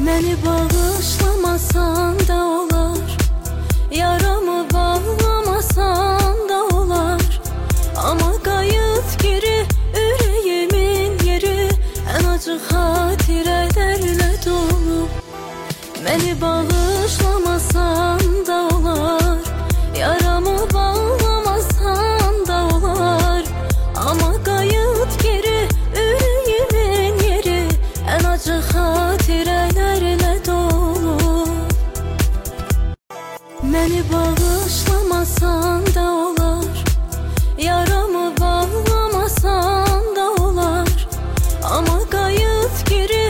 Məni bağışlamasan da olar, yaramı bağlamasan da olar. Amma qayıt geri ürəyimin yeri ən acı xatirələrlə dolu. Məni bağışlamasan da olar, yaramı bağlamasan da olar. Amma qayıt geri ürəyimin yeri ən acı xatirələrlə dolu. Məni bağışlamasan da olar, yaramı